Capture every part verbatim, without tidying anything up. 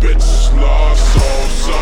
bitches love salsa,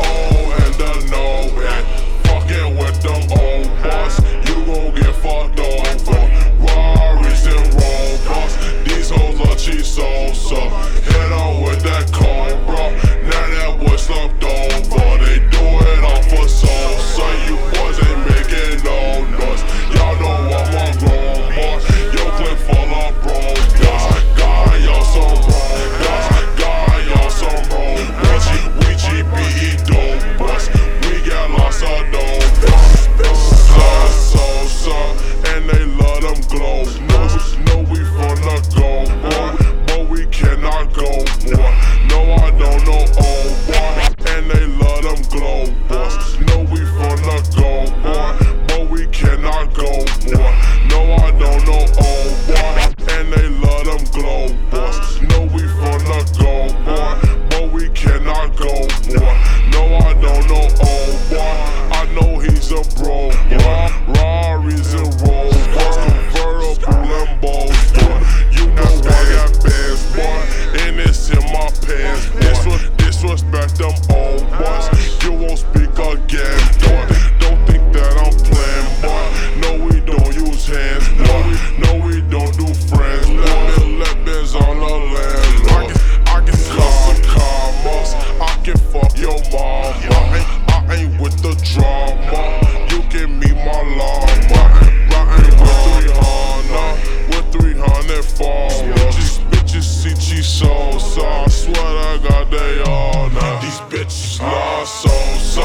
oh and the no, and fucking with them old boys, you gon' get fucked over. Rarries and robots, these hoes love cheese salsa. Hit on with that cobra, now that boy slumped over. They do it all for salsa, you boys ain't making no noise. Y'all know I'm a grown boy, yo clip full of bros. God, God, y'all some robots, God, y'all some robots. We G B E dope boys, we got lots of dope boys. Love salsa, and they love them glow. No, no, we from the go, boy, but we cannot go, boy. No, I don't know, oh, boy, and they love them glow, boys. No, we from the go, boy, but we cannot go, boy. No, I don't know, oh, boy, and they love them glow, boys. No, we from the go, boy, but we cannot go, boy. No, I don't know, oh, boy, I know he's a bro, boy. Rarries and rolls, boys, convertible Lambos, boy. You know I got bands, boy, and it's in my pants, boy. This was, disrespect them old boys, you won't speak again, boy. Don't think that I'm playing, boy. No, we don't use hands, boy. No, we don't do friends, boy. Let biz on the land, boy. I can call commas, I can fuck your mom. I ain't, I ain't with the drama. You can meet my llama. Riding with three hundred, with three hundred followers. These bitches see cheese salsa, I swear I got they all now. These bitches love salsa,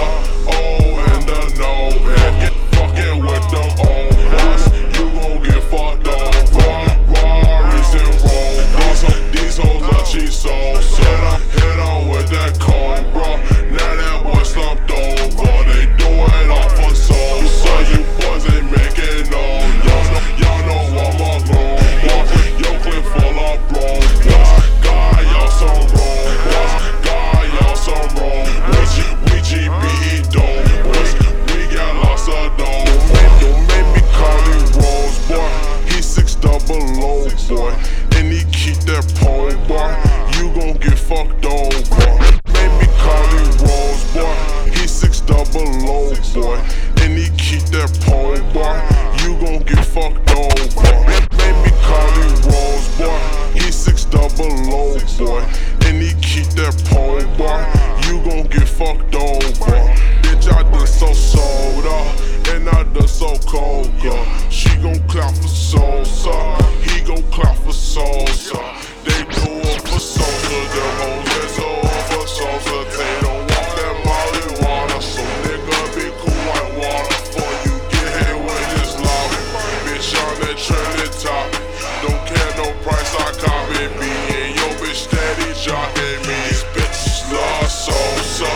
oh and the no, and get fucking with them old boys, you gon' get fucked over. Rarries and robots, these hoes love cheese salsa. Hit on with that cobra, now that boy slumped over. They do it all for salsa, you boys ain't making no noise. Y'all know I'm a grown boy, yo clip full of bros. God, y'all some robots, God, y'all some robots. We G B E dope boys, we got lots of dope. Don't make me call him Rose, boy, he six double O, boy, and he keep that pole, boy, you gon' get fucked over. Make me call him Rose, boy, he six double O, boy, and he keep that pole, boy, you gon' get fucked over. Make me call him Rose, boy, he six double O, boy, and he keep that pole, boy, you gon' get fucked over. Bitch, I done so soda, and I done so coca. She gon' clap for salsa, he gon' clap for salsa. They do it for salsa, them hoes that's all for salsa. They don't want that marijuana, so nigga be cool white water before you get hit with this lobby. Bitch on that trending topic, don't care no price I copy. Me and yo bitch steady jocking me. These bitches love salsa,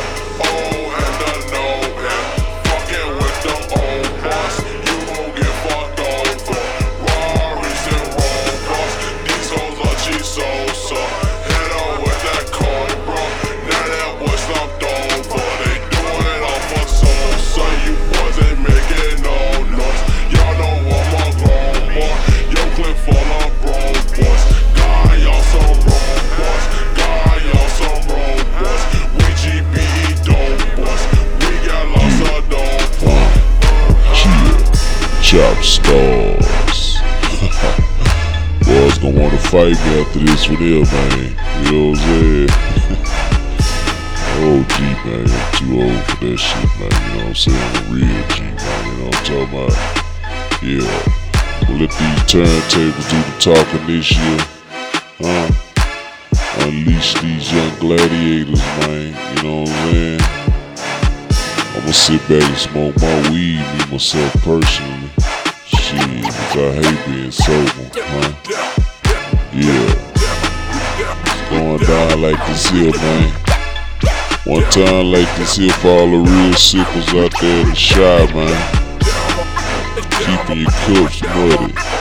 oh and the no, and fucking with them old boys, you gon' get fucked over. Rarries and robots, these hoes love cheese salsa. Hit on with that cobra, now that boy slumped over. They do it all for salsa, you boys ain't making no noise. Y'all know I'm a grown boy, yo clip full of bro boys. God, y'all some robots, God, y'all some robots. We G B E dope boys, we got lots of dope boys. Chop stars. Boys gonna wanna fight me after this one here, man. You know what I'm saying? Oh, G, man, I'm too old for that shit, man. You know what I'm saying? I'm a real G, man. You know what I'm talking about? Yeah. We'll let these turntables do the talking this year. Huh? Unleash these young gladiators, man. You know what I'm saying? I'ma sit back and smoke my weed, me myself personally. Shit, cause I hate being sober, huh? Yeah. It's going down like this here, man. One time like this here for all the real sickles out there in the shy, man. Keeping your cups muddy.